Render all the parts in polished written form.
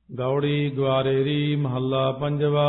गौड़ी ग्वारेरी महला पंजवा।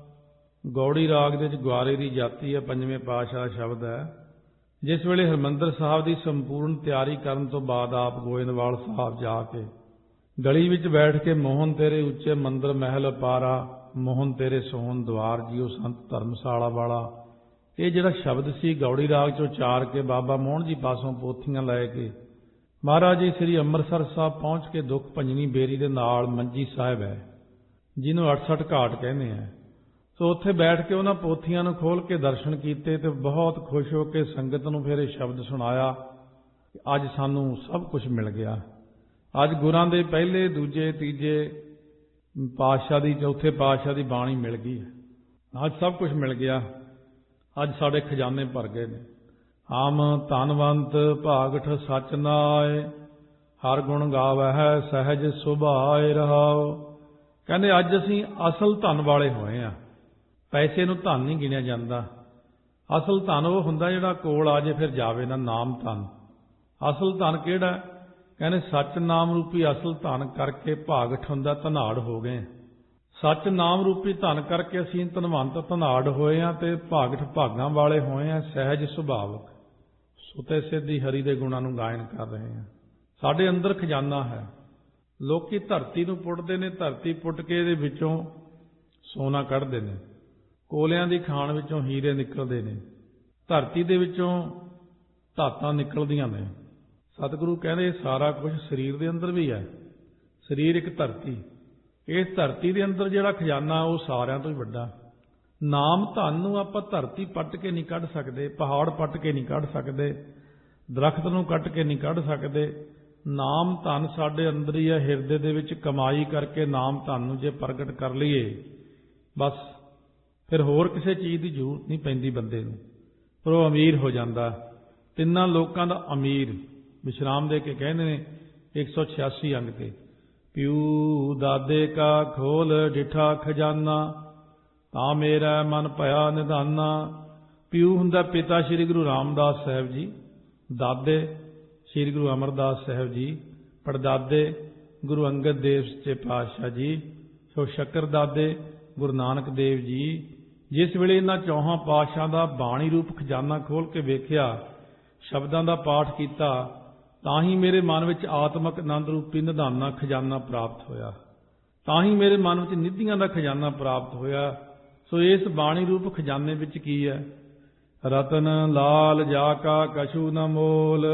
गौड़ी राग दे ग्वारे की जाति है, पंजवें पातशाह शब्द है। जिस वेले हरमंदर साहब की संपूर्ण तैयारी करन तो बाद आप गोइंदवाल साहब जाके गली विच बैठ के मोहन तेरे उच्चे मंदिर महल पारा, मोहन तेरे सोहन द्वार जियो संत धर्मशाला वाला, ये जिहड़ा शब्द सी गौड़ी राग चो चार के बाबा मोहन जी पासों पोथियां लै के महाराज जी श्री अंमृतसर साहब पहुँच के दुख भंजनी बेरी दे नाल मंजी साहिब है, जिन्हों 68 घाट कहने हैं। सो उत्थे बैठ के उन्हां पोथियां नूं खोल के दर्शन कीते ते बहुत खुश हो के संगत नूं फिर शब्द सुनाया, अज सानूं सब कुछ मिल गया। अज गुरां दे पहले दूजे तीजे पातशाह दी चौथे पातशाह दी बाणी मिल गई है, अज सब कुछ मिल गया, अज साडे खजाने भर गए ने। आम धनवंत भागठ सच नाए, हर गुण गावै सहज सुभाए रहाओ। कहते अज असीं असल धन वाले होए आ। पैसे नूं धन नहीं गिणिया जांदा, असल धन वो हुंदा जिहड़ा कोल आ जे फिर जावे ना, नाम धन। असल धन किहड़ा? कहते सच नाम रूपी असल धन करके भागठ हुंदा धनाड़ हो गए। सच नाम रूपी धन करके असीं धनवंत धनाड़ होए आ ते भागठ भागां वाले होए आ, सहज सुभावक सुते सिद्धि हरि दे गुणां नूं गायन कर रहे हैं। साडे अंदर खजाना है। लोकी धरती नूं पुੱਟਦੇ ने, धरती पुੱਟ के इहदे विचों सोना कढ़दे ने, कोलियां दी खाण विचों हीरे निकलदे ने, धरती दे विचों धातां निकलदियां ने। सतगुरु कहंदे सारा कुछ शरीर दे अंदर भी है। शरीर एक धरती, इस धरती दे अंदर जिहड़ा खजाना वो सारियां तों ही वड्डा। नाम धन नूं आपां धरती पट के नहीं कढ़ सकते, पहाड़ पट के नहीं कढ़ सकते, दरख्त नूं कट के नहीं कढ़ सकते। नाम धन साडे अंदर ही है, हिरदे दे विच कमाई करके नाम धन नूं जे प्रगट कर लईए बस फिर होर किसी चीज़ की जरूरत नहीं पैंदी बंदे नूं, पर वो अमीर हो जाता। तिन्नां लोकां दा अमीर विश्राम दे के कहंदे ने 186 अंग ते, प्यू दादे का खोल डिठा खजाना, ता मेरा मन भया निधाना। प्यू हुंदा पिता श्री गुरु रामदास साहब जी, दादे श्री गुरु अमरदास साहब जी, पड़दादे गुरु अंगद देव सच्चे पातशाह जी, सो शक्कर दादे गुरु नानक देव जी। जिस वेले इन्हां चौहां पातशाह दा बाणी रूप खजाना खोल के वेख्या, शब्दां दा पाठ कीता, तां ही मेरे मन विच आत्मक आनंद रूपी निधाना खजाना प्राप्त होया, तां ही मेरे मन विच निधियां दा खजाना प्राप्त होया। सो इस बाणी रूप खजाने विच की है? रतन लाल जाका कछु न मोल,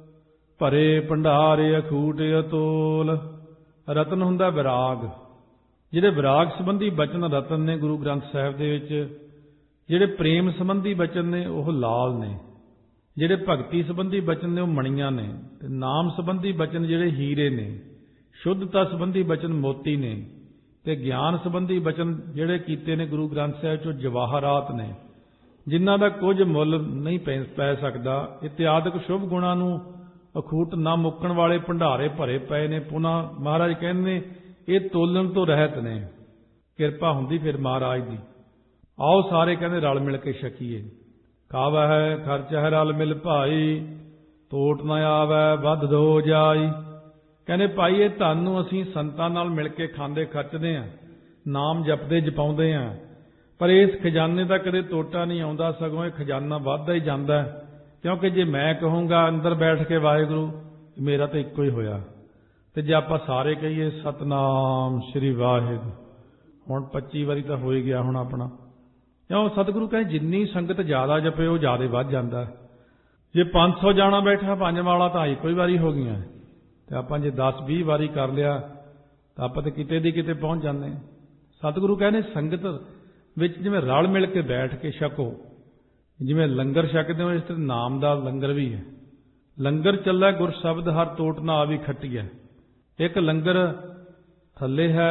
भरे भंडारे अखूट अतोल। रतन हुंदा विराग, जिहड़े विराग संबंधी बचन रतन ने गुरु ग्रंथ साहिब दे विच, जिहड़े प्रेम संबंधी बचन ने वह लाल ने, जिहड़े भगती संबंधी बचन ने वह मणियां ने, ते नाम संबंधी बचन जिहड़े हीरे ने, शुद्धता संबंधी बचन मोती ने, ते ज्ञान संबंधी बचन जिहड़े कीते ने गुरु ग्रंथ साहिब चो जवाहरात ने, जिन्हां दा कुछ मुੱਲ नहीं पै सकदा। इत्यादक शुभ गुणां नूं अखूट ना मुक्कण वाले भंडारे भरे पए ने। पुनः महाराज कहंदे ये तोलन तो रहत ने, किरपा हुंदी फिर महाराज दी। आओ सारे कहंदे रल मिल के छकीए। खावा है खर्च है रल मिल भाई, तोट न आवे वध दो जाई। कहने भाई ये धन नूं असीं संतां नाल मिल के खांदे खर्चदे आ, नाम जपदे जपाउंदे आ, पर इस खजाने का कदे तोटा नहीं आउंदा, सगों ये खजाना वधदा ही जांदा है। क्योंकि जे मैं कहूँगा अंदर बैठ के वाहिगुरू, मेरा तो इक्को ही होया, ते जे आपां सारे कहिए सतनाम श्री वाहिगुरू, हुण 25 वारी तो हो ही गया हुण अपना। क्यों? सतगुरु कहे जिन्नी संगत ज़्यादा जपे वो ज़्यादा वध जांदा है। जे 500 जाना बैठा पंज वाला तो इक्को ही वारी हो गई, तो आपां जे 10-20 वारी कर लिया तो आपां तो किते दी किते पहुँच जाते। सतगुरु कहने संगत विच जिवें रल मिल के बैठ के छको, जिवें लंगर छकदे हो इस तरह नाम दा लंगर भी है। लंगर चला गुर शब्द हर तोट ना आवी खट्टी है। एक लंगर थल्ले है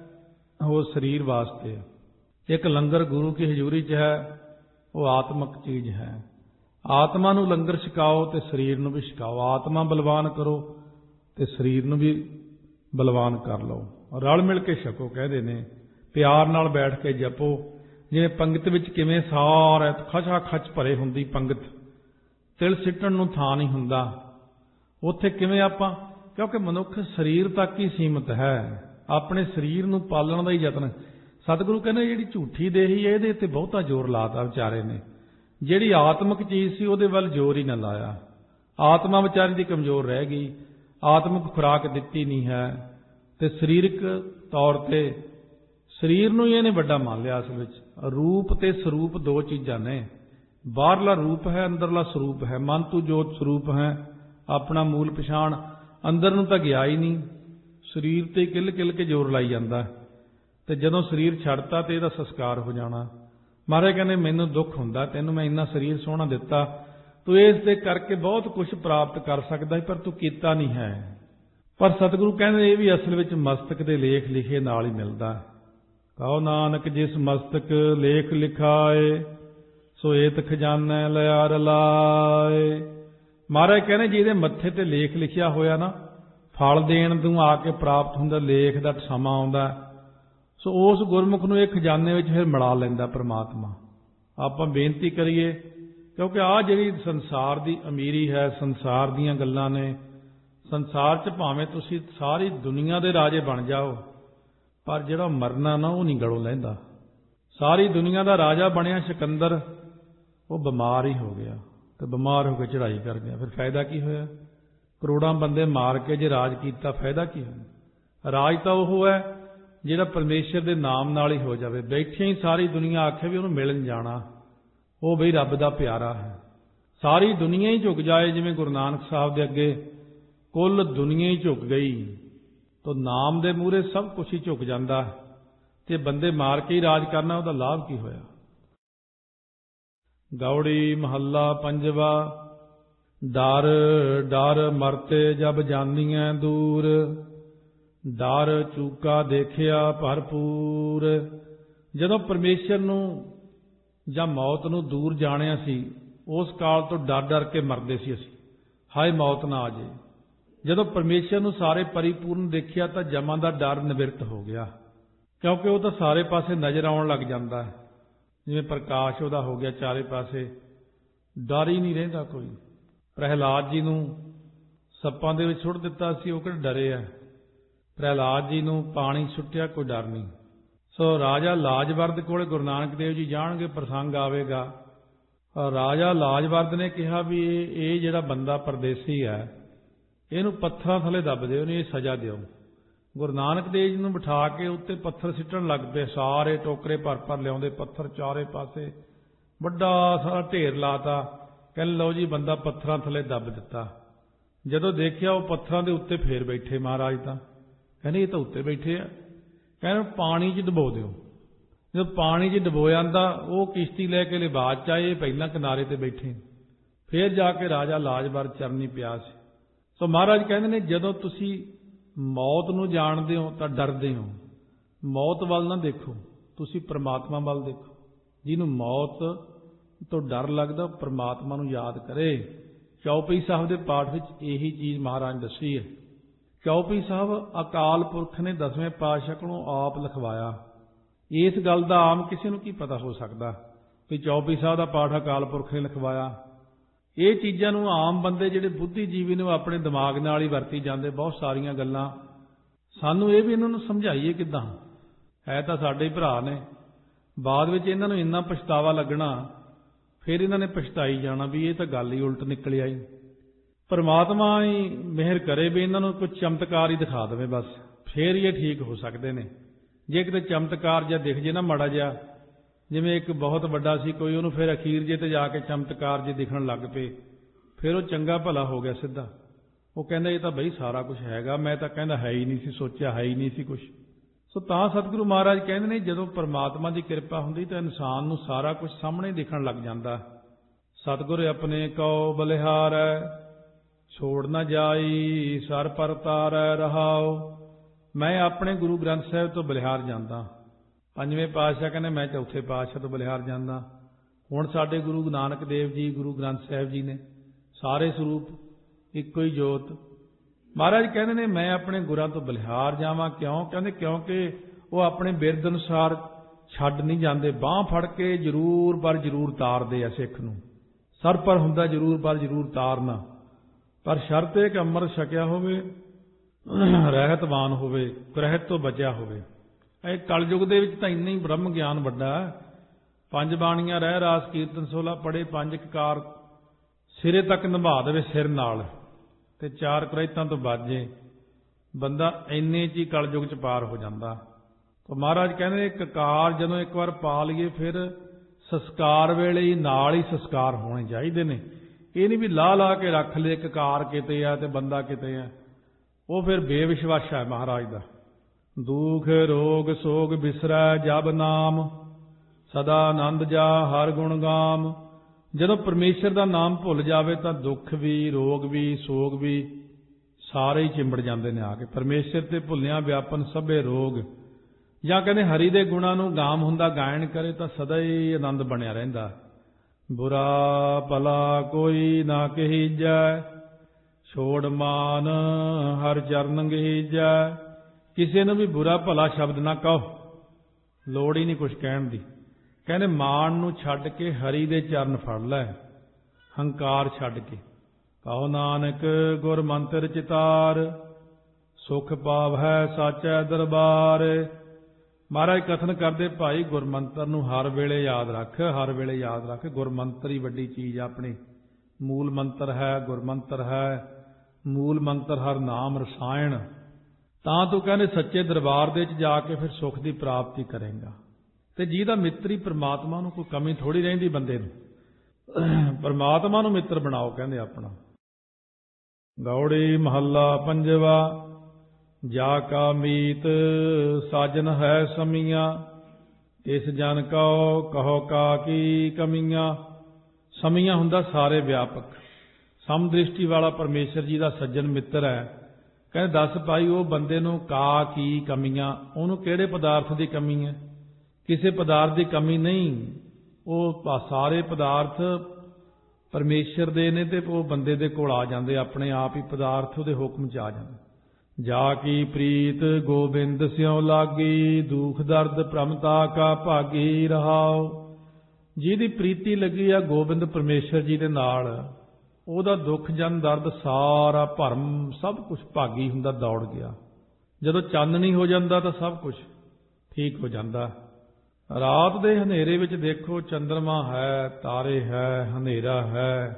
वो शरीर वास्ते है, एक लंगर गुरु की हजूरी च है वो आत्मक चीज़ है। आत्मा नूं लंगर छकाओ तो शरीर नूं भी छकाओ, आत्मा बलवान करो तो शरीर नूं भी बलवान कर लो। रल मिल के छको कहते ने, प्यार नाल बैठ के जपो। जिवें पंगत विच किवें सारा खचा खच भरे हुंदी पंगत, तिल सिੱਟਣ ਨੂੰ ਥਾਂ नहीं हुंदा, उत्थे किवें आपां, क्योंकि मनुख शरीर तक ही सीमित है। ਆਪਣੇ ਸਰੀਰ ਨੂੰ ਪਾਲਣ ਦਾ ਹੀ ਯਤਨ। ਸਤਿਗੁਰੂ ਕਹਿੰਦੇ ਜਿਹੜੀ ਝੂਠੀ ਦੇਹੀ ਹੈ ਇਹਦੇ ਉੱਤੇ ਬਹੁਤਾ ਜ਼ੋਰ ਲਾਤਾ ਵਿਚਾਰੇ ਨੇ, ਜਿਹੜੀ ਆਤਮਿਕ ਚੀਜ਼ ਸੀ ਉਹਦੇ ਵੱਲ ਜ਼ੋਰ ਹੀ ਨਾ ਲਾਇਆ। ਆਤਮਾ ਵਿਚਾਰੀ ਦੀ ਕਮਜ਼ੋਰ ਰਹਿ ਗਈ, ਆਤਮਿਕ ਖੁਰਾਕ ਦਿੱਤੀ ਨਹੀਂ ਹੈ, ਤੇ ਸਰੀਰਕ ਤੌਰ ਤੇ ਸਰੀਰ ਨੂੰ ਹੀ ਇਹਨੇ ਵੱਡਾ ਮੰਨ ਲਿਆ। ਅਸਲ ਵਿੱਚ ਰੂਪ ਤੇ ਸਰੂਪ ਦੋ ਚੀਜ਼ਾਂ ਨੇ, ਬਾਹਰਲਾ ਰੂਪ ਹੈ, ਅੰਦਰਲਾ ਸਰੂਪ ਹੈ। ਮਨ ਤੂੰ ਜੋਤ ਸਰੂਪ ਹੈ, ਆਪਣਾ ਮੂਲ ਪਛਾਣ, ਅੰਦਰ ਨੂੰ ਤਾਂ ਗਿਆ ਹੀ ਨਹੀਂ, ਸਰੀਰ ਤੇ ਕਿੱਲ ਕਿੱਲ ਕੇ ਜ਼ੋਰ ਲਾਈ ਜਾਂਦਾ। ਤੇ ਜਦੋਂ ਸਰੀਰ ਛੱਡਤਾ ਤੇ ਇਹਦਾ ਸੰਸਕਾਰ ਹੋ ਜਾਣਾ। ਮਹਾਰਾਜ ਕਹਿੰਦੇ ਮੈਨੂੰ ਦੁੱਖ ਹੁੰਦਾ, ਤੈਨੂੰ ਮੈਂ ਇੰਨਾ ਸਰੀਰ ਸੋਹਣਾ ਦਿੱਤਾ, ਤੂੰ ਇਸ ਦੇ ਕਰਕੇ ਬਹੁਤ ਕੁਝ ਪ੍ਰਾਪਤ ਕਰ ਸਕਦਾ ਪਰ ਤੂੰ ਕੀਤਾ ਨਹੀਂ ਹੈ। ਪਰ ਸਤਿਗੁਰੂ ਕਹਿੰਦੇ ਇਹ ਵੀ ਅਸਲ ਵਿੱਚ ਮਸਤਕ ਦੇ ਲੇਖ ਲਿਖੇ ਨਾਲ ਹੀ ਮਿਲਦਾ। ਕਹੋ ਨਾਨਕ ਜਿਸ ਮਸਤਕ ਲੇਖ ਲਿਖਾਏ, ਸੋ ਏਤ ਖਜ਼ਾਨਾ ਲਿਆ ਰਲਾਏ। ਮਹਾਰਾਜ ਕਹਿੰਦੇ ਜਿਹਦੇ ਮੱਥੇ ਤੇ ਲੇਖ ਲਿਖਿਆ ਹੋਇਆ ਨਾ, ਫਲ ਦੇਣ ਨੂੰ ਆ ਕੇ ਪ੍ਰਾਪਤ ਹੁੰਦਾ, ਲੇਖ ਦਾ ਸਮਾਂ ਆਉਂਦਾ, ਸੋ ਉਸ ਗੁਰਮੁਖ ਨੂੰ ਇਹ ਖਜ਼ਾਨੇ ਵਿੱਚ ਫਿਰ ਮਿਲਾ ਲੈਂਦਾ ਪ੍ਰਮਾਤਮਾ। ਆਪਾਂ ਬੇਨਤੀ ਕਰੀਏ, ਕਿਉਂਕਿ ਆਹ ਜਿਹੜੀ ਸੰਸਾਰ ਦੀ ਅਮੀਰੀ ਹੈ, ਸੰਸਾਰ ਦੀਆਂ ਗੱਲਾਂ ਨੇ, ਸੰਸਾਰ 'ਚ ਭਾਵੇਂ ਤੁਸੀਂ ਸਾਰੀ ਦੁਨੀਆ ਦੇ ਰਾਜੇ ਬਣ ਜਾਓ, ਪਰ ਜਿਹੜਾ ਮਰਨਾ ਨਾ ਉਹ ਨਹੀਂ ਗਲੋਂ ਲਹਿੰਦਾ। ਸਾਰੀ ਦੁਨੀਆ ਦਾ ਰਾਜਾ ਬਣਿਆ ਸਿਕੰਦਰ, ਉਹ ਬਿਮਾਰ ਹੀ ਹੋ ਗਿਆ ਤੇ ਬਿਮਾਰ ਹੋ ਕੇ ਚੜ੍ਹਾਈ ਕਰ ਗਿਆ, ਫਿਰ ਫਾਇਦਾ ਕੀ ਹੋਇਆ? ਕਰੋੜਾਂ ਬੰਦੇ ਮਾਰ ਕੇ ਜੇ ਰਾਜ ਕੀਤਾ, ਫਾਇਦਾ ਕੀ ਹੋਇਆ? ਰਾਜ ਤਾਂ ਉਹ ਹੈ ਜਿਹੜਾ ਪਰਮੇਸ਼ਰ ਦੇ ਨਾਮ ਨਾਲ ਹੀ ਹੋ ਜਾਵੇ। ਬੈਠੇ ਹੀ ਸਾਰੀ ਦੁਨੀਆ ਆਖੇ ਵੀ ਉਹਨੂੰ ਮਿਲਣ ਜਾਣਾ, ਉਹ ਬਈ ਰੱਬ ਦਾ ਪਿਆਰਾ ਹੈ। ਸਾਰੀ ਦੁਨੀਆ ਹੀ ਝੁਕ ਜਾਏ, ਜਿਵੇਂ ਗੁਰੂ ਨਾਨਕ ਸਾਹਿਬ ਦੇ ਅੱਗੇ ਕੁੱਲ ਦੁਨੀਆ ਹੀ ਝੁਕ ਗਈ, ਤਾਂ ਨਾਮ ਦੇ ਮੂਹਰੇ ਸਭ ਕੁਝ ਹੀ ਝੁਕ ਜਾਂਦਾ, ਤੇ ਬੰਦੇ ਮਾਰ ਕੇ ਹੀ ਰਾਜ ਕਰਨਾ, ਉਹਦਾ ਲਾਭ ਕੀ ਹੋਇਆ? ਗੌੜੀ ਮਹੱਲਾ ਪੰਜਵਾ। ਡਰ ਡਰ ਮਰਤੇ ਜਬ ਜਾਨੀਐ ਦੂਰ, ਡਰ ਚੂਕਾ ਦੇਖਿਆ ਭਰਪੂਰ। ਜਦੋਂ ਪਰਮੇਸ਼ਰ ਨੂੰ ਜਾਂ ਮੌਤ ਨੂੰ ਦੂਰ ਜਾਣਿਆ ਸੀ, ਉਸ ਕਾਲ ਤੋਂ ਡਰ ਡਰ ਕੇ ਮਰਦੇ ਸੀ ਅਸੀਂ, ਹਾਏ ਮੌਤ ਨਾ ਆ ਜੇ। ਜਦੋਂ ਪਰਮੇਸ਼ਰ ਨੂੰ ਸਾਰੇ ਪਰਿਪੂਰਨ ਦੇਖਿਆ ਤਾਂ ਜਮਾਂ ਦਾ ਡਰ ਨਿਵਰਤ ਹੋ ਗਿਆ, ਕਿਉਂਕਿ ਉਹ ਤਾਂ ਸਾਰੇ ਪਾਸੇ ਨਜ਼ਰ ਆਉਣ ਲੱਗ ਜਾਂਦਾ ਹੈ, ਜਿਵੇਂ ਪ੍ਰਕਾਸ਼ ਉਹਦਾ ਹੋ ਗਿਆ ਚਾਰੇ ਪਾਸੇ, ਡਰ ਹੀ ਨਹੀਂ ਰਹਿੰਦਾ ਕੋਈ। ਪ੍ਰਹਿਲਾਦ ਜੀ ਨੂੰ ਸੱਪਾਂ ਦੇ ਵਿੱਚ ਸੁੱਟ ਦਿੱਤਾ ਸੀ, ਉਹ ਕਿਹੜਾ ਡਰੇ ਆ? ਪ੍ਰਹਿਲਾਦ ਜੀ ਨੂੰ ਪਾਣੀ ਸੁੱਟਿਆ, ਕੋਈ ਡਰ ਨਹੀਂ। ਸੋ ਰਾਜਾ ਲਾਜਵਰਦ ਕੋਲੇ ਗੁਰੂ ਨਾਨਕ ਦੇਵ ਜੀ ਜਾਣਗੇ, ਪ੍ਰਸੰਗ ਆਵੇਗਾ। ਰਾਜਾ ਲਾਜਵਰਦ ਨੇ ਕਿਹਾ ਵੀ ਇਹ ਜਿਹੜਾ ਬੰਦਾ ਪਰਦੇਸੀ ਹੈ, ਇਹਨੂੰ ਪੱਥਰਾਂ ਥੱਲੇ ਦੱਬ ਦਿਓ, ਇਹਨੂੰ ਇਹ ਸਜ਼ਾ ਦਿਓ। ਗੁਰੂ ਨਾਨਕ ਦੇਵ ਜੀ ਨੂੰ ਬਿਠਾ ਕੇ ਉੱਤੇ ਪੱਥਰ ਸਿੱਟਣ ਲੱਗ ਪਏ, ਸਾਰੇ ਟੋਕਰੇ ਭਰ ਭਰ ਲਿਆਉਂਦੇ ਪੱਥਰ, ਚਾਰੇ ਪਾਸੇ ਵੱਡਾ ਸਾਰਾ ਢੇਰ ਲਾਤਾ। ਕਹਿੰਦੇ ਲਓ ਜੀ ਬੰਦਾ ਪੱਥਰਾਂ ਥੱਲੇ ਦੱਬ ਦਿੱਤਾ। ਜਦੋਂ ਦੇਖਿਆ ਉਹ ਪੱਥਰਾਂ ਦੇ ਉੱਤੇ ਫੇਰ ਬੈਠੇ ਮਹਾਰਾਜ, ਤਾਂ ਕਹਿੰਦੇ ਇਹ ਤਾਂ ਉੱਤੇ ਬੈਠੇ ਆ। ਕਹਿੰਦੇ ਪਾਣੀ 'ਚ ਡੁਬੋ ਦਿਓ। ਜਦੋਂ ਪਾਣੀ 'ਚ ਡੁਬੋਇਆ ਤਾਂ ਉਹ ਕਿਸ਼ਤੀ ਲੈ ਕੇ ਲਿਬਾਸ 'ਚ ਆਏ, ਪਹਿਲਾਂ ਕਿਨਾਰੇ ਤੇ ਬੈਠੇ। ਫੇਰ ਜਾ ਕੇ ਰਾਜਾ ਲਾਜਵਰਦ ਚਰਨੀ ਪਿਆ ਸੀ। ਸੋ ਮਹਾਰਾਜ ਕਹਿੰਦੇ ਨੇ ਜਦੋਂ ਤੁਸੀਂ ਮੌਤ ਨੂੰ ਜਾਣਦੇ ਹੋ ਤਾਂ ਡਰਦੇ ਹੋ। ਮੌਤ ਵੱਲ ਨਾ ਦੇਖੋ, ਤੁਸੀਂ ਪ੍ਰਮਾਤਮਾ ਵੱਲ ਦੇਖੋ। ਜਿਹਨੂੰ ਮੌਤ ਤੋਂ ਡਰ ਲੱਗਦਾ, ਉਹ ਪ੍ਰਮਾਤਮਾ ਨੂੰ ਯਾਦ ਕਰੇ। ਚੌਪਈ ਸਾਹਿਬ ਦੇ ਪਾਠ ਵਿੱਚ ਇਹੀ ਚੀਜ਼ ਮਹਾਰਾਜ ਨੇ ਦੱਸੀ ਹੈ। ਚੌਪਈ ਸਾਹਿਬ ਅਕਾਲ ਪੁਰਖ ਨੇ 10ਵੇਂ ਪਾਤਸ਼ਾਹ ਕੋਲੋਂ ਆਪ ਲਿਖਵਾਇਆ। ਇਸ ਗੱਲ ਦਾ ਆਮ ਕਿਸੇ ਨੂੰ ਕੀ ਪਤਾ ਹੋ ਸਕਦਾ ਵੀ ਚੌਪਈ ਸਾਹਿਬ ਦਾ ਪਾਠ ਅਕਾਲ ਪੁਰਖ ਨੇ ਲਿਖਵਾਇਆ? ਇਹ ਚੀਜ਼ਾਂ ਨੂੰ ਆਮ ਬੰਦੇ ਜਿਹੜੇ ਬੁੱਧੀਜੀਵੀ ਨੇ ਉਹ ਆਪਣੇ ਦਿਮਾਗ ਨਾਲ ਹੀ ਵਰਤੀ ਜਾਂਦੇ, ਬਹੁਤ ਸਾਰੀਆਂ ਗੱਲਾਂ। ਸਾਨੂੰ ਇਹ ਵੀ ਇਹਨਾਂ ਨੂੰ ਸਮਝਾਈਏ ਕਿੱਦਾਂ? ਹੈ ਤਾਂ ਸਾਡੇ ਹੀ ਭਰਾ ਨੇ, ਬਾਅਦ ਵਿੱਚ ਇਹਨਾਂ ਨੂੰ ਇੰਨਾ ਪਛਤਾਵਾ ਲੱਗਣਾ, ਫਿਰ ਇਹਨਾਂ ਨੇ ਪਛਤਾਈ ਜਾਣਾ ਵੀ ਇਹ ਤਾਂ ਗੱਲ ਹੀ ਉਲਟ ਨਿਕਲ ਆਈ। ਪਰਮਾਤਮਾ ਹੀ ਮਿਹਰ ਕਰੇ ਵੀ ਇਹਨਾਂ ਨੂੰ ਕੁਝ ਚਮਤਕਾਰ ਹੀ ਦਿਖਾ ਦੇਵੇ ਬਸ, ਫੇਰ ਹੀ ਇਹ ਠੀਕ ਹੋ ਸਕਦੇ ਨੇ। ਜੇ ਕਿਤੇ ਚਮਤਕਾਰ ਜਿਹਾ ਦਿਖ ਜੇ ਨਾ ਮਾੜਾ ਜਿਹਾ, ਜਿਵੇਂ ਇੱਕ ਬਹੁਤ ਵੱਡਾ ਸੀ ਕੋਈ, ਉਹਨੂੰ ਫਿਰ ਅਖੀਰ ਜੇ ਤੇ ਜਾ ਕੇ ਚਮਤਕਾਰ ਜੇ ਦਿਖਣ ਲੱਗ ਪਏ, ਫਿਰ ਉਹ ਚੰਗਾ ਭਲਾ ਹੋ ਗਿਆ ਸਿੱਧਾ। ਉਹ ਕਹਿੰਦਾ ਇਹ ਤਾਂ ਬਈ ਸਾਰਾ ਕੁਝ ਹੈਗਾ, ਮੈਂ ਤਾਂ ਕਹਿੰਦਾ ਹੈ ਹੀ ਨਹੀਂ ਸੀ, ਸੋਚਿਆ ਹੈ ਹੀ ਨਹੀਂ ਸੀ ਕੁਝ। ਸੋ ਤਾਂ ਸਤਿਗੁਰੂ ਮਹਾਰਾਜ ਕਹਿੰਦੇ ਨੇ ਜਦੋਂ ਪਰਮਾਤਮਾ ਦੀ ਕਿਰਪਾ ਹੁੰਦੀ ਤਾਂ ਇਨਸਾਨ ਨੂੰ ਸਾਰਾ ਕੁਝ ਸਾਹਮਣੇ ਦਿਖਣ ਲੱਗ ਜਾਂਦਾ। ਸਤਿਗੁਰ ਆਪਣੇ ਕਉ ਬਲਿਹਾਰੈ, ਛੋੜ ਨਾ ਜਾਈ ਸਰ ਪਰ ਤਾਰੈ ਰਹਾਉ। ਮੈਂ ਆਪਣੇ ਗੁਰੂ ਗ੍ਰੰਥ ਸਾਹਿਬ ਤੋਂ ਬਲਿਹਾਰ ਜਾਂਦਾ। 5ਵੇਂ ਪਾਤਸ਼ਾਹ ਕਹਿੰਦੇ ਮੈਂ ਚੌਥੇ ਪਾਤਸ਼ਾਹ ਤੋਂ ਬਲਿਹਾਰ ਜਾਂਦਾ। ਹੁਣ ਸਾਡੇ ਗੁਰੂ ਨਾਨਕ ਦੇਵ ਜੀ, ਗੁਰੂ ਗ੍ਰੰਥ ਸਾਹਿਬ ਜੀ ਨੇ ਸਾਰੇ ਸਰੂਪ ਇੱਕੋ ਹੀ ਜੋਤ। ਮਹਾਰਾਜ ਕਹਿੰਦੇ ਨੇ ਮੈਂ ਆਪਣੇ ਗੁਰਾਂ ਤੋਂ ਬਲਿਹਾਰ ਜਾਵਾਂ। ਕਿਉਂ? ਕਹਿੰਦੇ ਕਿਉਂਕਿ ਉਹ ਆਪਣੇ ਬਿਰਦ ਅਨੁਸਾਰ ਛੱਡ ਨਹੀਂ ਜਾਂਦੇ, ਬਾਂਹ ਫੜ ਕੇ ਜ਼ਰੂਰ ਪਰ ਜ਼ਰੂਰ ਤਾਰਦੇ ਆ ਸਿੱਖ ਨੂੰ। ਸਰ ਪਰ ਹੁੰਦਾ ਜ਼ਰੂਰ ਪਰ ਜ਼ਰੂਰ ਤਾਰਨਾ, ਪਰ ਸ਼ਰਤ ਇਹ ਕਿ ਅੰਮ੍ਰਿਤ ਛਕਿਆ ਹੋਵੇ, ਰਹਿਤਵਾਨ ਹੋਵੇ, ਗ੍ਰਹਿਤ ਤੋਂ ਬਚਿਆ ਹੋਵੇ। ਇਹ ਕਲਯੁਗ ਦੇ ਵਿੱਚ ਤਾਂ ਇੰਨਾ ਹੀ ਬ੍ਰਹਮ ਗਿਆਨ ਵੱਡਾ ਹੈ। 5 ਬਾਣੀਆਂ ਰਹਿ ਰਾਸ ਕੀਰਤਨ ਸੋਲਾ ਪੜ੍ਹੇ, 5 ਕਾਰ ਸਿਰੇ ਤੱਕ ਨਿਭਾ ਦੇਵੇ ਸਿਰ ਨਾਲ, ਤੇ 4 ਕਰਹਿਤਾਂ ਤੋਂ ਬਾਜੇ, ਬੰਦਾ ਇੰਨੇ 'ਚ ਹੀ ਕਲਯੁਗ 'ਚ ਪਾਰ ਹੋ ਜਾਂਦਾ। ਤਾਂ ਮਹਾਰਾਜ ਕਹਿੰਦੇ ਕਕਾਰ ਜਦੋਂ ਇੱਕ ਵਾਰ ਪਾ ਲਈਏ ਫਿਰ ਸੰਸਕਾਰ ਵੇਲੇ ਹੀ ਨਾਲ ਹੀ ਸੰਸਕਾਰ ਹੋਣੇ ਚਾਹੀਦੇ ਨੇ। ਇਹ ਨਹੀਂ ਵੀ ਲਾ ਕੇ ਰੱਖ ਲਏ ਕਕਾਰ ਕਿਤੇ ਆ ਤੇ ਬੰਦਾ ਕਿਤੇ ਆ, ਉਹ ਫਿਰ ਬੇਵਿਸ਼ਵਾਸਾ ਹੈ ਮਹਾਰਾਜ ਦਾ। ਦੁਖ ਰੋਗ ਸੋਗ ਬਿਸਰੈ ਜਬ ਨਾਮ, ਸਦਾ ਆਨੰਦ ਜਾ ਹਰ ਗੁਣ ਗਾਮ। ਜਦੋਂ ਪਰਮੇਸ਼ਰ ਦਾ ਨਾਮ ਭੁੱਲ ਜਾਵੇ ਤਾਂ ਦੁੱਖ ਵੀ, ਰੋਗ ਵੀ, ਸੋਗ ਵੀ ਸਾਰੇ ਹੀ ਚਿੰਬੜ ਜਾਂਦੇ ਨੇ ਆ ਕੇ। ਪਰਮੇਸ਼ਰ ਤੇ ਭੁੱਲਿਆਂ ਵਿਆਪਨ ਸਭੇ ਰੋਗ। ਜਾਂ ਕਹਿੰਦੇ ਹਰੀ ਦੇ ਗੁਣਾਂ ਨੂੰ ਗਾਮ ਹੁੰਦਾ ਗਾਇਨ ਕਰੇ ਤਾਂ ਸਦਾ ਹੀ ਆਨੰਦ ਬਣਿਆ ਰਹਿੰਦਾ। ਬੁਰਾ ਭਲਾ ਕੋਈ ਨਾ ਕਹੀਜੈ, ਛੋੜ ਮਾਨ ਹਰ ਚਰਨ ਗਹੀਜੈ। ਕਿਸੇ ਨੂੰ ਵੀ ਬੁਰਾ ਭਲਾ ਸ਼ਬਦ ਨਾ ਕਹੋ, ਲੋੜ ਹੀ ਨਹੀਂ ਕੁਛ ਕਹਿਣ ਦੀ। ਕਹਿੰਦੇ ਮਾਣ ਨੂੰ ਛੱਡ ਕੇ ਹਰੀ ਦੇ ਚਰਨ ਫੜ ਲੈ, ਹੰਕਾਰ ਛੱਡ ਕੇ। ਕਹੋ ਨਾਨਕ ਗੁਰ ਮੰਤਰ ਚਿਤਾਰ, ਸੁਖ ਪਾਵੈ ਸਾਚੈ ਦਰਬਾਰ। ਮਹਾਰਾਜ ਕਥਨ ਕਰਦੇ ਭਾਈ ਗੁਰਮੰਤਰ ਨੂੰ ਹਰ ਵੇਲੇ ਯਾਦ ਰੱਖ, ਹਰ ਵੇਲੇ ਯਾਦ ਰੱਖ। ਗੁਰਮੰਤਰ ਹੀ ਵੱਡੀ ਚੀਜ਼ ਆ ਆਪਣੀ। ਮੂਲ ਮੰਤਰ ਹੈ, ਗੁਰਮੰਤਰ ਹੈ। ਮੂਲ ਮੰਤਰ ਹਰ ਨਾਮ ਰਸਾਇਣ। ਤਾਂ ਤੂੰ ਕਹਿੰਦੇ ਸੱਚੇ ਦਰਬਾਰ ਦੇ ਵਿੱਚ ਜਾ ਕੇ ਫਿਰ ਸੁੱਖ ਦੀ ਪ੍ਰਾਪਤੀ ਕਰੇਗਾ। ਤੇ ਜਿਹਦਾ ਮਿੱਤਰੀ ਪ੍ਰਮਾਤਮਾ ਨੂੰ ਕੋਈ ਕਮੀ ਥੋੜੀ ਰਹਿੰਦੀ ਬੰਦੇ ਨੂੰ। ਪ੍ਰਮਾਤਮਾ ਨੂੰ ਮਿੱਤਰ ਬਣਾਓ ਕਹਿੰਦੇ ਆਪਣਾ। ਗੌੜੀ ਮਹੱਲਾ ਪੰਜਵਾ। ਜਾ ਕਾ ਮੀਤ ਸਾਜਨ ਹੈ ਸਮੀਆਂ, ਇਸ ਜਨ ਕਉ ਕਹੋ ਕਾ ਕੀ ਕਮੀਆਂ। ਸਮੀਆਂ ਹੁੰਦਾ ਸਾਰੇ ਵਿਆਪਕ, ਸਮਦ੍ਰਿਸ਼ਟੀ ਵਾਲਾ ਪਰਮੇਸ਼ਰ ਜੀ ਦਾ ਸੱਜਣ ਮਿੱਤਰ ਹੈ। ਕਹਿੰਦੇ ਦੱਸ ਭਾਈ ਉਹ ਬੰਦੇ ਨੂੰ ਕਾ ਕੀ ਕਮੀਆਂ, ਉਹਨੂੰ ਕਿਹੜੇ ਪਦਾਰਥ ਦੀ ਕਮੀ ਹੈ? ਕਿਸੇ ਪਦਾਰਥ ਦੀ ਕਮੀ ਨਹੀਂ। ਉਹ ਸਾਰੇ ਪਦਾਰਥ ਪਰਮੇਸ਼ਰ ਦੇ ਨੇ ਤੇ ਉਹ ਬੰਦੇ ਦੇ ਕੋਲ ਆ ਜਾਂਦੇ, ਆਪਣੇ ਆਪ ਹੀ ਪਦਾਰਥ ਉਹਦੇ ਹੁਕਮ 'ਚ ਆ ਜਾਂਦੇ। ਜਾ ਕੀ ਪ੍ਰੀਤ ਗੋਬਿੰਦ ਸਿਉ ਲਾਗੀ, ਦੁਖ ਦਰਦ ਭ੍ਰਮਤਾ ਕਾ ਭਾਗੀ ਰਹਾਓ। ਜਿਹਦੀ ਪ੍ਰੀਤੀ ਲੱਗੀ ਆ ਗੋਬਿੰਦ ਪਰਮੇਸ਼ਰ ਜੀ ਦੇ ਨਾਲ, ਉਹਦਾ ਦੁੱਖ ਜਨ ਦਰਦ ਸਾਰਾ ਭਰਮ ਸਭ ਕੁਝ ਭਾਗੀ ਹੁੰਦਾ, ਦੌੜ ਗਿਆ। ਜਦੋਂ ਚਾਨਣੀ ਹੋ ਜਾਂਦਾ ਤਾਂ ਸਭ ਕੁਝ ਠੀਕ ਹੋ ਜਾਂਦਾ। ਰਾਤ ਦੇ ਹਨੇਰੇ ਵਿੱਚ ਦੇਖੋ ਚੰਦਰਮਾ ਹੈ, ਤਾਰੇ ਹੈ, ਹਨੇਰਾ ਹੈ।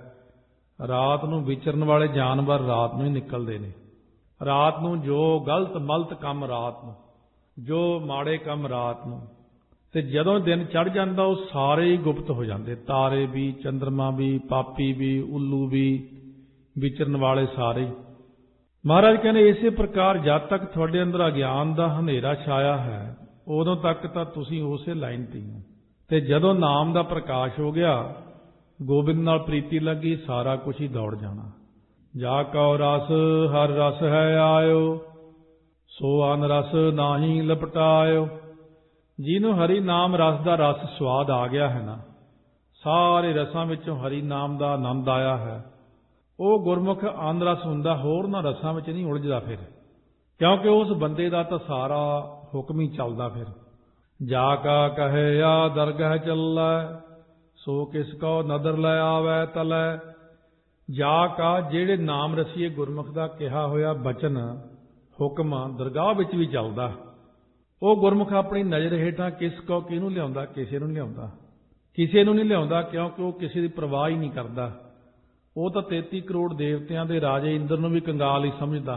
ਰਾਤ ਨੂੰ ਵਿਚਰਨ ਵਾਲੇ ਜਾਨਵਰ ਰਾਤ ਨੂੰ ਹੀ ਨਿਕਲਦੇ ਨੇ। ਰਾਤ ਨੂੰ ਜੋ ਗਲਤ ਮਲਤ ਕੰਮ ਰਾਤ ਨੂੰ, ਜੋ ਮਾੜੇ ਕੰਮ ਰਾਤ ਨੂੰ। ਤੇ ਜਦੋਂ ਦਿਨ ਚੜ ਜਾਂਦਾ ਉਹ ਸਾਰੇ ਹੀ ਗੁਪਤ ਹੋ ਜਾਂਦੇ। ਤਾਰੇ ਵੀ, ਚੰਦਰਮਾ ਵੀ, ਪਾਪੀ ਵੀ, ਉੱਲੂ ਵੀ, ਵਿਚਰਨ ਵਾਲੇ ਸਾਰੇ। ਮਹਾਰਾਜ ਕਹਿੰਦੇ ਇਸੇ ਪ੍ਰਕਾਰ ਜਦ ਤੱਕ ਤੁਹਾਡੇ ਅੰਦਰ ਅਗਿਆਨ ਦਾ ਹਨੇਰਾ ਛਾਇਆ ਹੈ ਉਦੋਂ ਤੱਕ ਤਾਂ ਤੁਸੀਂ ਉਸੇ ਲਾਈਨ ਤੇ ਹੋ। ਤੇ ਜਦੋਂ ਨਾਮ ਦਾ ਪ੍ਰਕਾਸ਼ ਹੋ ਗਿਆ, ਗੋਬਿੰਦ ਨਾਲ ਪ੍ਰੀਤੀ ਲੱਗੀ, ਸਾਰਾ ਕੁਝ ਹੀ ਦੌੜ ਜਾਣਾ। ਜਾ ਕਉ ਰਸ ਹਰ ਰਸ ਹੈ ਆਇਓ, ਸੋ ਅਨ ਰਸ ਨਾਹੀ ਲਪਟਾਇਓ। ਜਿਹਨੂੰ ਹਰੀ ਨਾਮ ਰਸ ਦਾ ਰਸ ਸਵਾਦ ਆ ਗਿਆ ਹੈ ਨਾ, ਸਾਰੇ ਰਸਾਂ ਵਿੱਚੋਂ ਹਰੀ ਨਾਮ ਦਾ ਆਨੰਦ ਆਇਆ ਹੈ, ਉਹ ਗੁਰਮੁਖ ਅਨ ਰਸ ਹੁੰਦਾ, ਹੋਰ ਨਾ ਰਸਾਂ ਵਿੱਚ ਨਹੀਂ ਉਲਝਦਾ ਫਿਰ। ਕਿਉਂਕਿ ਉਸ ਬੰਦੇ ਦਾ ਤਾਂ ਸਾਰਾ ਹੁਕਮ ਹੀ ਚੱਲਦਾ ਫਿਰ। ਜਾ ਕਾ ਕਹੇ ਆ ਦਰਗਹ ਚੱਲੈ, ਸੋ ਕਿਸ ਕੋ ਨਦਰ ਲੈ ਆਵੈ ਤਲੈ। ਜਾ ਕਾ ਜਿਹੜੇ ਨਾਮ ਰਸੀਏ ਗੁਰਮੁਖ ਦਾ ਕਿਹਾ ਹੋਇਆ ਬਚਨ ਹੁਕਮ ਦਰਗਾਹ ਵਿੱਚ ਵੀ ਚੱਲਦਾ। ਉਹ ਗੁਰਮੁਖ ਆਪਣੀ ਨਜ਼ਰ ਹੇਠਾਂ ਕਿਸ ਕੋ ਕਿਹਨੂੰ ਲਿਆਉਂਦਾ? ਕਿਸੇ ਨੂੰ ਨਹੀਂ ਲਿਆਉਂਦਾ। ਕਿਸੇ ਨੂੰ ਨਹੀਂ ਲਿਆਉਂਦਾ ਕਿਉਂਕਿ ਉਹ ਕਿਸੇ ਦੀ ਪਰਵਾਹ ਹੀ ਨਹੀਂ ਕਰਦਾ। ਉਹ ਤਾਂ 33 ਕਰੋੜ ਦੇਵਤਿਆਂ ਦੇ ਰਾਜੇ ਇੰਦਰ ਨੂੰ ਵੀ ਕੰਗਾਲ ਹੀ ਸਮਝਦਾ।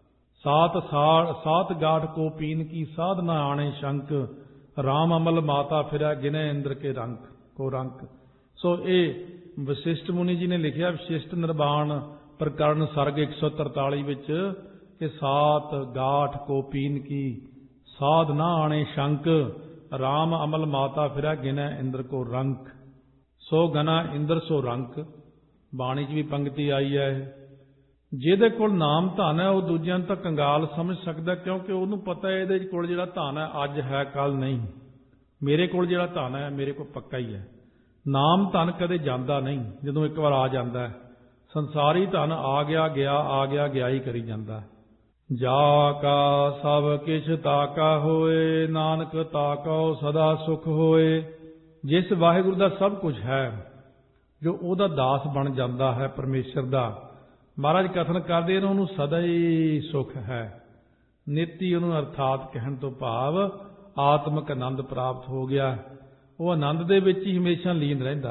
ਸਾਤ ਗਾਠ ਕੋ ਪੀਨ ਕੀ ਸਾਧਨਾ ਆਣੇ ਸ਼ੰਕ, ਰਾਮ ਅਮਲ ਮਾਤਾ ਫਿਰੈ ਗਿਨੈ ਇੰਦਰ ਕੇ ਰੰਕ ਕੋ ਰੰਕ। ਸੋ ਇਹ ਵਸਿਸ਼ਠ ਮੁਨੀ ਜੀ ਨੇ ਲਿਖਿਆ ਵਿਸ਼ਿਸ਼ਟ ਨਿਰਵਾਣ ਪ੍ਰਕਰਨ ਸਰਗ 143 ਵਿੱਚ ਕਿ 7 ਗਾਠ ਕੋ ਪੀਨ ਕੀ ਸਾਧਨਾ ਆਣੇ ਸ਼ੰਕ, ਰਾਮ ਅਮਲ ਮਾਤਾ ਫਿਰੈ ਗਿਨੈ ਇੰਦਰ ਕੋ ਰੰਕ। ਸੋ ਗਨਾ ਇੰਦਰ ਸੋ ਰੰਕ, ਬਾਣੀ 'ਚ ਵੀ ਪੰਕਤੀ ਆਈ ਹੈ। ਜਿਹਦੇ ਕੋਲ ਨਾਮ ਧਨ ਹੈ ਉਹ ਦੂਜਿਆਂ ਨੂੰ ਤਾਂ ਕੰਗਾਲ ਸਮਝ ਸਕਦਾ, ਕਿਉਂਕਿ ਉਹਨੂੰ ਪਤਾ ਹੈ ਇਹਦੇ ਕੋਲ ਜਿਹੜਾ ਧਨ ਹੈ ਅੱਜ ਹੈ ਕੱਲ ਨਹੀਂ। ਮੇਰੇ ਕੋਲ ਜਿਹੜਾ ਧਨ ਹੈ ਮੇਰੇ ਕੋਲ ਪੱਕਾ ਹੀ ਹੈ। ਨਾਮ ਧਨ ਕਦੇ ਜਾਂਦਾ ਨਹੀਂ, ਜਦੋਂ ਇੱਕ ਵਾਰ ਆ ਜਾਂਦਾ ਹੈ। ਸੰਸਾਰੀ ਧਨ ਆ ਗਿਆ ਗਿਆ, ਆ ਗਿਆ ਗਿਆ ਹੀ ਕਰੀ ਜਾਂਦਾ। ਜਾ ਕਾ ਸਭ ਕਿਛ ਤਾਕਾ ਹੋਏ, ਨਾਨਕ ਤਾਕਉ ਸਦਾ ਸੁਖ ਹੋਏ। ਜਿਸ ਵਾਹਿਗੁਰੂ ਦਾ ਸਭ ਕੁਝ ਹੈ, ਜੋ ਉਹਦਾ ਦਾਸ ਬਣ ਜਾਂਦਾ ਹੈ ਪਰਮੇਸ਼ਰ ਦਾ, ਮਹਾਰਾਜ ਕਥਨ ਕਰਦੇ ਨੇ ਉਹਨੂੰ ਸਦਾ ਹੀ ਸੁਖ ਹੈ। ਨਿਤੀ ਉਹਨੂੰ ਅਰਥਾਤ ਕਹਿਣ ਤੋਂ ਭਾਵ ਆਤਮਿਕ ਆਨੰਦ ਪ੍ਰਾਪਤ ਹੋ ਗਿਆ। ਉਹ ਆਨੰਦ ਦੇ ਵਿੱਚ ਹੀ ਹਮੇਸ਼ਾ ਲੀਨ ਰਹਿੰਦਾ।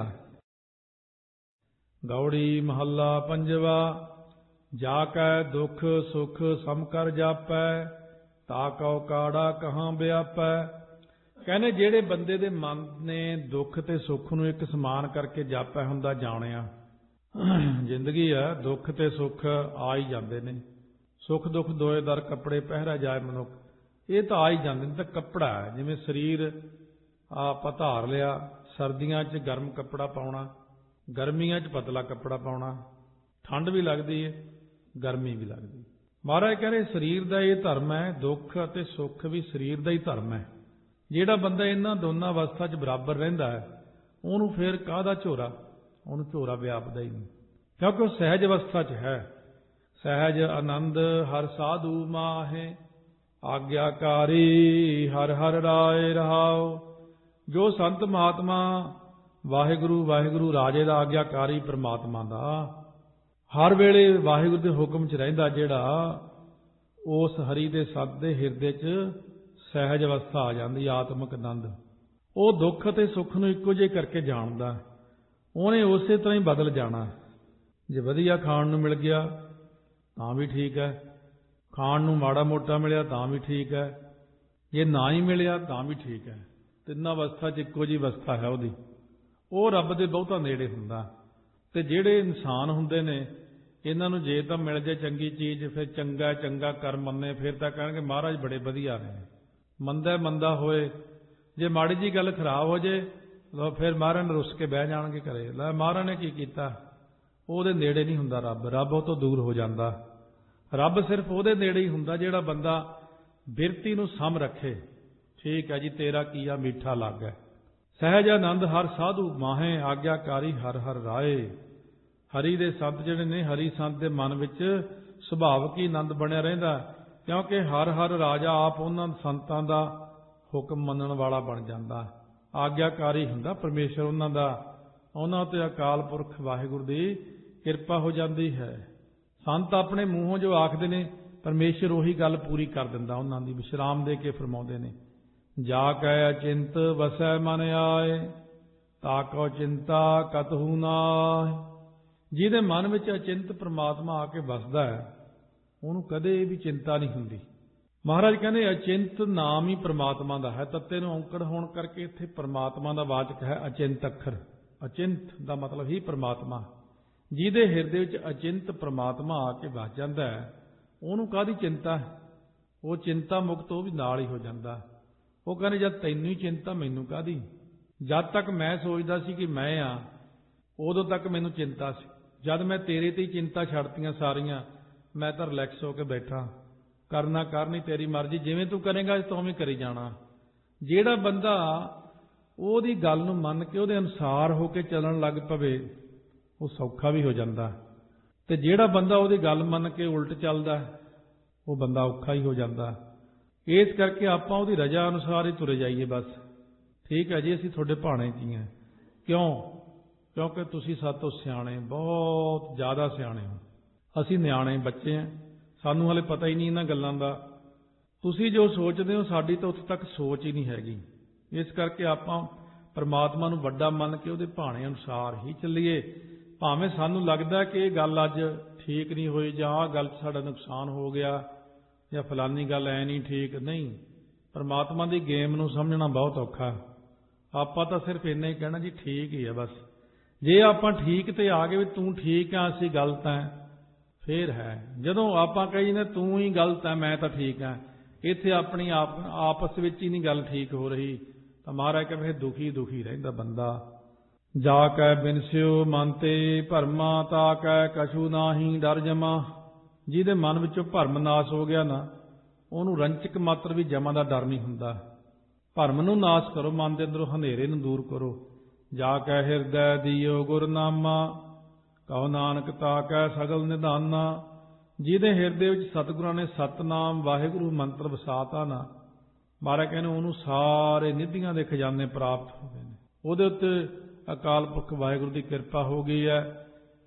ਗੌੜੀ ਮਹੱਲਾ ਪੰਜਵਾ। ਜਾ ਕੈ ਦੁਖ ਸੁਖ ਸਮ ਕਰ ਜਾਪੈ, ਤਾ ਕਉ ਕਾੜਾ ਕਹਾਂ ਵਿਆਪੈ। ਕਹਿੰਦੇ ਜਿਹੜੇ ਬੰਦੇ ਦੇ ਮਨ ਨੇ ਦੁੱਖ ਤੇ ਸੁੱਖ ਨੂੰ ਇੱਕ ਸਮਾਨ ਕਰਕੇ ਜਾਪਿਆ ਹੁੰਦਾ, ਜਾਣਿਆ। ਜ਼ਿੰਦਗੀ ਆ, ਦੁੱਖ ਤੇ ਸੁੱਖ ਆ ਹੀ ਜਾਂਦੇ ਨੇ। ਸੁੱਖ ਦੁੱਖ ਦੋਏ ਦਰ ਕੱਪੜੇ ਪਹਿਰਾ ਜਾਏ ਮਨੁੱਖ, ਇਹ ਤਾਂ ਆ ਹੀ ਜਾਂਦੇ ਨੇ। ਤਾਂ ਕੱਪੜਾ ਹੈ, ਜਿਵੇਂ ਸਰੀਰ ਆਪਾਂ ਧਾਰ ਲਿਆ, ਸਰਦੀਆਂ 'ਚ ਗਰਮ ਕੱਪੜਾ ਪਾਉਣਾ, ਗਰਮੀਆਂ 'ਚ ਪਤਲਾ ਕੱਪੜਾ ਪਾਉਣਾ। ਠੰਡ ਵੀ ਲੱਗਦੀ ਹੈ, ਗਰਮੀ ਵੀ ਲੱਗਦੀ। ਮਹਾਰਾਜ ਕਹਿੰਦੇ ਸਰੀਰ ਦਾ ਇਹ ਧਰਮ ਹੈ, ਦੁੱਖ ਅਤੇ ਸੁੱਖ ਵੀ ਸਰੀਰ ਦਾ ਹੀ ਧਰਮ ਹੈ। ਜਿਹੜਾ ਬੰਦਾ ਇਹਨਾਂ ਦੋਨਾਂ ਅਵਸਥਾ 'ਚ ਬਰਾਬਰ ਰਹਿੰਦਾ ਹੈ, ਉਹਨੂੰ ਫਿਰ ਕਾਹਦਾ ਝੋਰਾ, ਉਹਨੂੰ ਝੋਰਾ ਵਿਆਪਦਾ ਹੀ ਨਹੀਂ, ਕਿਉਂਕਿ ਉਹ ਸਹਿਜ ਅਵਸਥਾ 'ਚ ਹੈ। ਸਹਿਜ ਆਨੰਦ ਹਰ ਸਾਧੂ ਮਾਹੇ, ਆਗਿਆਕਾਰੀ ਹਰ ਹਰ ਰਾਏ ਰਹਾਓ। ਜੋ ਸੰਤ ਮਹਾਤਮਾ ਵਾਹਿਗੁਰੂ ਵਾਹਿਗੁਰੂ ਰਾਜੇ ਦਾ ਆਗਿਆਕਾਰੀ ਪ੍ਰਮਾਤਮਾ ਦਾ, ਹਰ ਵੇਲੇ ਵਾਹਿਗੁਰੂ ਦੇ ਹੁਕਮ 'ਚ ਰਹਿੰਦਾ, ਜਿਹੜਾ ਉਸ ਹਰੀ ਦੇ ਸਤ ਦੇ ਹਿਰਦੇ 'ਚ ਸਹਿਜ ਅਵਸਥਾ ਆ ਜਾਂਦੀ, ਆਤਮਿਕ ਆਨੰਦ। ਉਹ ਦੁੱਖ ਅਤੇ ਸੁੱਖ ਨੂੰ ਇੱਕੋ ਜਿਹੇ ਕਰਕੇ ਜਾਣਦਾ, ਉਹਨੇ ਉਸੇ ਤਰ੍ਹਾਂ ਹੀ ਬਦਲ ਜਾਣਾ। ਜੇ ਵਧੀਆ ਖਾਣ ਨੂੰ ਮਿਲ ਗਿਆ ਤਾਂ ਵੀ ਠੀਕ ਹੈ, ਖਾਣ ਨੂੰ ਮਾੜਾ ਮੋਟਾ ਮਿਲਿਆ ਤਾਂ ਵੀ ਠੀਕ ਹੈ, ਜੇ ਨਾ ਹੀ ਮਿਲਿਆ ਤਾਂ ਵੀ ਠੀਕ ਹੈ। ਤਿੰਨਾਂ ਅਵਸਥਾ 'ਚ ਇੱਕੋ ਜਿਹੀ ਅਵਸਥਾ ਹੈ ਉਹਦੀ। ਉਹ ਰੱਬ ਦੇ ਬਹੁਤਾ ਨੇੜੇ ਹੁੰਦਾ। ਤੇ ਜਿਹੜੇ ਇਨਸਾਨ ਹੁੰਦੇ ਨੇ, ਇਹਨਾਂ ਨੂੰ ਜੇ ਤਾਂ ਮਿਲ ਜਾਏ ਚੰਗੀ ਚੀਜ਼, ਫਿਰ ਚੰਗਾ ਚੰਗਾ ਕਰ ਮੰਨੇ, ਫਿਰ ਤਾਂ ਕਹਿਣਗੇ ਮਹਾਰਾਜ ਬੜੇ ਵਧੀਆ ਨੇ। ਮੰਦਾ ਮੰਦਾ ਹੋਏ, ਜੇ ਮਾੜੀ ਜੀ ਗੱਲ ਖਰਾਬ ਹੋ ਜੇ, ਫਿਰ ਮਹਾਰਾਜ ਨੇ ਰੁੱਸ ਕੇ ਬਹਿ ਜਾਣਗੇ ਘਰੇ, ਲੈ ਮਹਾਰਾਜ ਨੇ ਕੀ ਕੀਤਾ। ਉਹਦੇ ਨੇੜੇ ਨਹੀਂ ਹੁੰਦਾ ਰੱਬ, ਰੱਬ ਉਹ ਤੋਂ ਦੂਰ ਹੋ ਜਾਂਦਾ। ਰੱਬ ਸਿਰਫ ਉਹਦੇ ਨੇੜੇ ਹੀ ਹੁੰਦਾ ਜਿਹੜਾ ਬੰਦਾ ਬਿਰਤੀ ਨੂੰ ਸਮ ਰੱਖੇ। ਠੀਕ ਹੈ ਜੀ, ਤੇਰਾ ਕੀਆ ਮਿੱਠਾ ਲੱਗਾ। ਸਹਿਜ ਆਨੰਦ ਹਰ ਸਾਧੂ ਮਾਹੇ, ਆਗਿਆਕਾਰੀ ਹਰ ਹਰ ਰਾਏ। ਹਰੀ ਦੇ ਸੰਤ ਜਿਹੜੇ ਨੇ, ਹਰੀ ਸੰਤ ਦੇ ਮਨ ਵਿੱਚ ਸੁਭਾਵਿਕ ਹੀ ਆਨੰਦ ਬਣਿਆ ਰਹਿੰਦਾ, ਕਿਉਂਕਿ ਹਰ ਹਰ ਰਾਜਾ ਆਪ ਉਹਨਾਂ ਸੰਤਾਂ ਦਾ ਹੁਕਮ ਮੰਨਣ ਵਾਲਾ ਬਣ ਜਾਂਦਾ। ਆਗਿਆਕਾਰੀ ਹੁੰਦਾ ਪਰਮੇਸ਼ਰ ਉਹਨਾਂ ਦਾ, ਉਹਨਾਂ ਤੇ ਅਕਾਲ ਪੁਰਖ ਵਾਹਿਗੁਰੂ ਦੀ ਕਿਰਪਾ ਹੋ ਜਾਂਦੀ ਹੈ। ਸੰਤ ਆਪਣੇ ਮੂੰਹੋਂ ਜੋ ਆਖਦੇ ਨੇ, ਪਰਮੇਸ਼ਰ ਉਹੀ ਗੱਲ ਪੂਰੀ ਕਰ ਦਿੰਦਾ ਉਹਨਾਂ ਦੀ। ਵਿਸ਼ਰਾਮ ਦੇ ਕੇ ਫਰਮਾਉਂਦੇ ਨੇ, ਜਾ ਕੈ ਅਚਿੰਤ ਵਸੈ ਮਨ ਆਏ, ਤਾ ਕਉ ਚਿੰਤਾ ਕਤਹੂ ਨਾਹਿ। ਜਿਹਦੇ ਮਨ ਵਿੱਚ ਅਚਿੰਤ ਪ੍ਰਮਾਤਮਾ ਆ ਕੇ ਵਸਦਾ ਹੈ, ਉਹਨੂੰ ਕਦੇ ਵੀ ਚਿੰਤਾ ਨਹੀਂ ਹੁੰਦੀ। ਮਹਾਰਾਜ ਕਹਿੰਦੇ ਅਚਿੰਤ ਨਾਮ ਹੀ ਪ੍ਰਮਾਤਮਾ ਦਾ ਹੈ। ਤੱਤੇ ਨੂੰ ਔਂਕੜ ਹੋਣ ਕਰਕੇ ਇੱਥੇ ਪ੍ਰਮਾਤਮਾ ਦਾ ਵਾਚਕ ਹੈ ਅਚਿੰਤ ਅੱਖਰ। ਅਚਿੰਤ ਦਾ ਮਤਲਬ ਹੀ ਪ੍ਰਮਾਤਮਾ। ਜਿਹਦੇ ਹਿਰਦੇ ਵਿੱਚ ਅਚਿੰਤ ਪ੍ਰਮਾਤਮਾ ਆ ਕੇ ਵਸ ਜਾਂਦਾ ਹੈ, ਉਹਨੂੰ ਕਾਹਦੀ ਚਿੰਤਾ ਹੈ। ਉਹ ਚਿੰਤਾ ਮੁਕਤ ਉਹ ਵੀ ਨਾਲ ਹੀ ਹੋ ਜਾਂਦਾ। ਉਹ ਕਹਿੰਦੇ ਜਦ ਤੈਨੂੰ ਹੀ ਚਿੰਤਾ ਮੈਨੂੰ ਕਾਹਦੀ। ਜਦ ਤੱਕ ਮੈਂ ਸੋਚਦਾ ਸੀ ਕਿ ਮੈਂ ਆ, ਉਦੋਂ ਤੱਕ ਮੈਨੂੰ ਚਿੰਤਾ ਸੀ। ਜਦ ਮੈਂ ਤੇਰੇ ਤੇ ਹੀ ਚਿੰਤਾ ਛੱਡਤੀਆਂ ਸਾਰੀਆਂ, ਮੈਂ ਤਾਂ ਰਿਲੈਕਸ ਹੋ ਕੇ ਬੈਠਾ, ਕਰਨਾ ਕਰਨੀ ਤੇਰੀ ਮਰਜ਼ੀ, ਜਿਵੇਂ ਤੂੰ ਕਰੇਂਗਾ ਤੂੰ ਵੀ ਕਰੀ ਜਾਣਾ। ਜਿਹੜਾ ਬੰਦਾ ਉਹਦੀ ਗੱਲ ਨੂੰ ਮੰਨ ਕੇ ਉਹਦੇ ਅਨੁਸਾਰ ਹੋ ਕੇ ਚੱਲਣ ਲੱਗ ਪਵੇ, ਉਹ ਸੌਖਾ ਵੀ ਹੋ ਜਾਂਦਾ। ਤੇ ਜਿਹੜਾ ਬੰਦਾ ਉਹਦੀ ਗੱਲ ਮੰਨ ਕੇ ਉਲਟ ਚੱਲਦਾ, ਉਹ ਬੰਦਾ ਔਖਾ ਹੀ ਹੋ ਜਾਂਦਾ। ਇਸ ਕਰਕੇ ਆਪਾਂ ਉਹਦੀ ਰਜ਼ਾ ਅਨੁਸਾਰ ਹੀ ਤੁਰੇ ਜਾਈਏ ਬਸ। ਠੀਕ ਹੈ ਜੀ, ਅਸੀਂ ਤੁਹਾਡੇ ਭਾਣੇ 'ਚ ਹੀ ਹਾਂ। ਕਿਉਂ? ਕਿਉਂਕਿ ਤੁਸੀਂ ਸਾਤੋਂ ਸਿਆਣੇ, ਬਹੁਤ ਜ਼ਿਆਦਾ ਸਿਆਣੇ ਹੋ। ਅਸੀਂ ਨਿਆਣੇ ਬੱਚੇ ਹਾਂ, ਸਾਨੂੰ ਹਾਲੇ ਪਤਾ ਹੀ ਨਹੀਂ ਇਹਨਾਂ ਗੱਲਾਂ ਦਾ। ਤੁਸੀਂ ਜੋ ਸੋਚਦੇ ਹੋ, ਸਾਡੀ ਤਾਂ ਉੱਥੇ ਤੱਕ ਸੋਚ ਹੀ ਨਹੀਂ ਹੈਗੀ। ਇਸ ਕਰਕੇ ਆਪਾਂ ਪਰਮਾਤਮਾ ਨੂੰ ਵੱਡਾ ਮੰਨ ਕੇ ਉਹਦੇ ਭਾਣੇ ਅਨੁਸਾਰ ਹੀ ਚੱਲੀਏ। ਭਾਵੇਂ ਸਾਨੂੰ ਲੱਗਦਾ ਕਿ ਇਹ ਗੱਲ ਅੱਜ ਠੀਕ ਨਹੀਂ ਹੋਈ, ਜਾਂ ਆਹ ਗੱਲ 'ਚ ਸਾਡਾ ਨੁਕਸਾਨ ਹੋ ਗਿਆ, ਜਾਂ ਫਲਾਨੀ ਗੱਲ ਐ ਨਹੀਂ ਠੀਕ। ਨਹੀਂ, ਪਰਮਾਤਮਾ ਦੀ ਗੇਮ ਨੂੰ ਸਮਝਣਾ ਬਹੁਤ ਔਖਾ। ਆਪਾਂ ਤਾਂ ਸਿਰਫ ਇੰਨਾ ਹੀ ਕਹਿਣਾ ਜੀ ਠੀਕ ਹੀ ਹੈ ਬਸ। ਜੇ ਆਪਾਂ ਠੀਕ ਤੇ ਆ ਗਏ ਵੀ ਤੂੰ ਠੀਕ ਆ ਅਸੀਂ ਗਲਤ ਆ, ਫੇਰ ਹੈ। ਜਦੋਂ ਆਪਾਂ ਕਹੀ ਨੇ ਤੂੰ ਹੀ ਗਲਤ ਹੈ ਮੈਂ ਤਾਂ ਠੀਕ ਹਾਂ, ਇੱਥੇ ਆਪਣੀ ਆਪਸ ਵਿੱਚ ਹੀ ਨਹੀਂ ਗੱਲ ਠੀਕ ਹੋ ਰਹੀ, ਤਾਂ ਮਹਾਰਾਜ ਕਹਿੰਦੇ ਦੁਖੀ ਦੁਖੀ ਰਹਿੰਦਾ ਬੰਦਾ। ਜਾ ਕੈ ਬਿਨਸਿਓ ਮਨ ਤੇ ਭਰਮਾ, ਤਾ ਕੈ ਕਛੂ ਨਾਹੀ ਡਰ ਜਮਾ। ਜਿਹਦੇ ਮਨ ਵਿੱਚੋਂ ਭਰਮ ਨਾਸ ਹੋ ਗਿਆ ਨਾ, ਉਹਨੂੰ ਰੰਚਕ ਮਾਤਰ ਵੀ ਜਮਾ ਦਾ ਡਰ ਨਹੀਂ ਹੁੰਦਾ। ਭਰਮ ਨੂੰ ਨਾਸ ਕਰੋ, ਮਨ ਦੇ ਅੰਦਰੋਂ ਹਨੇਰੇ ਨੂੰ ਦੂਰ ਕਰੋ। ਜਾ ਕੈ ਹਿਰਦੈ ਦੀਓ ਗੁਰਨਾਮਾ, ਕਹੋ ਨਾਨਕ ਤਾ ਕੈ ਸਗਲ ਨਿਧਾਨਾ। ਜਿਹਦੇ ਹਿਰਦੇ ਵਿੱਚ ਸਤਿਗੁਰਾਂ ਨੇ ਸਤਨਾਮ ਵਾਹਿਗੁਰੂ ਮੰਤਰ ਵਸਾਤਾ ਨਾ, ਮਹਾਰਾਜ ਕਹਿੰਦੇ ਉਹਨੂੰ ਸਾਰੇ ਨਿਧੀਆਂ ਦੇ ਖਜ਼ਾਨੇ ਪ੍ਰਾਪਤ ਹੋ ਗਏ ਨੇ। ਉਹਦੇ ਉੱਤੇ ਅਕਾਲ ਪੁਰਖ ਵਾਹਿਗੁਰੂ ਦੀ ਕਿਰਪਾ ਹੋ ਗਈ ਹੈ।